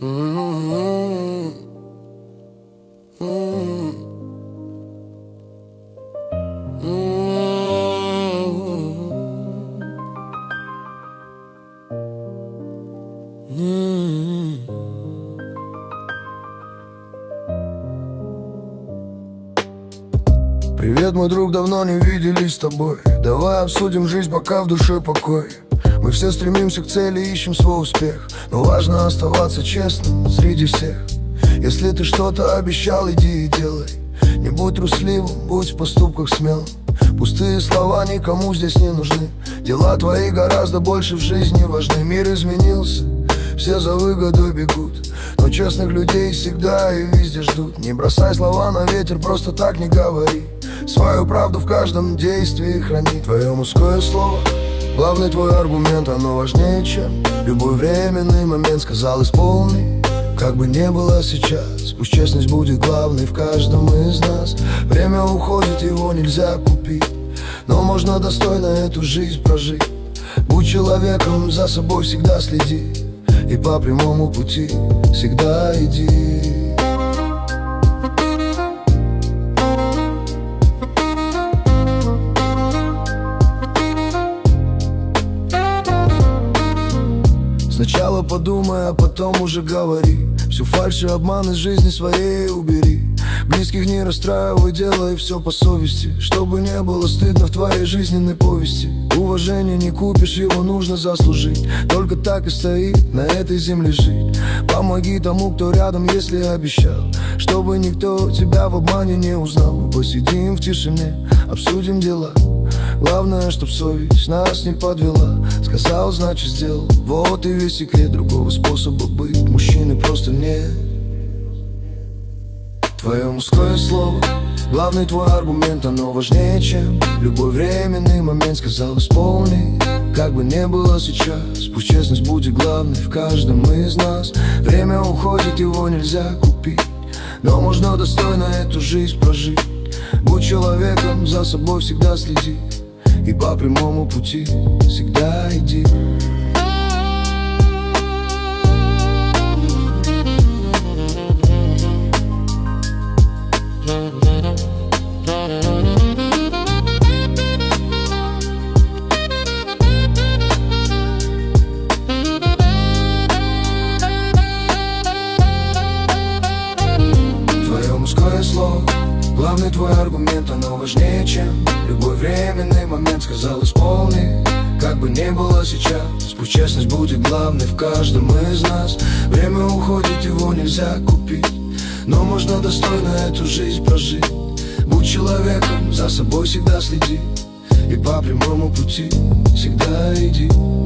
Привет, мой друг, давно не виделись с тобой. Давай обсудим жизнь, пока в душе покой. Мы все стремимся к цели, ищем свой успех, но важно оставаться честным среди всех. Если ты что-то обещал, иди и делай. Не будь трусливым, будь в поступках смелым. Пустые слова никому здесь не нужны. Дела твои гораздо больше в жизни важны. Мир изменился, все за выгодой бегут, но честных людей всегда и везде ждут. Не бросай слова на ветер, просто так не говори. Свою правду в каждом действии храни. Твое мужское слово — главный твой аргумент. Оно важнее, чем любой временный момент. Сказал, исполни, как бы не было сейчас. Пусть честность будет главной в каждом из нас. Время уходит, его нельзя купить, но можно достойно эту жизнь прожить. Будь человеком, за собой всегда следи, и по прямому пути всегда иди. Сначала подумай, а потом уже говори. Всю фальшь и обман из жизни своей убери. Близких не расстраивай, делай все по совести, чтобы не было стыдно в твоей жизненной повести. Уважение не купишь, его нужно заслужить. Только так и стоит на этой земле жить. Помоги тому, кто рядом, если обещал, чтобы никто тебя в обмане не узнал. Мы посидим в тишине, обсудим дела. Главное, чтоб совесть нас не подвела. Сказал, значит сделал, вот и весь секрет. Другого способа быть мужчиной просто нет. Твое мужское слово — главный твой аргумент. Оно важнее, чем любой временный момент. Сказал, исполни, как бы не было сейчас. Пусть честность будет главной в каждом из нас. Время уходит, его нельзя купить, но можно достойно эту жизнь прожить. Будь человеком, за собой всегда следи, и по прямому пути всегда иди. Твое мужское слово — главный твой аргумент. Оно важнее, чем любой временный момент. Сказал, исполни, как бы не было сейчас. Пусть честность будет главной в каждом из нас. Время уходит, его нельзя купить, но можно достойно эту жизнь прожить. Будь человеком, за собой всегда следи, и по прямому пути всегда иди.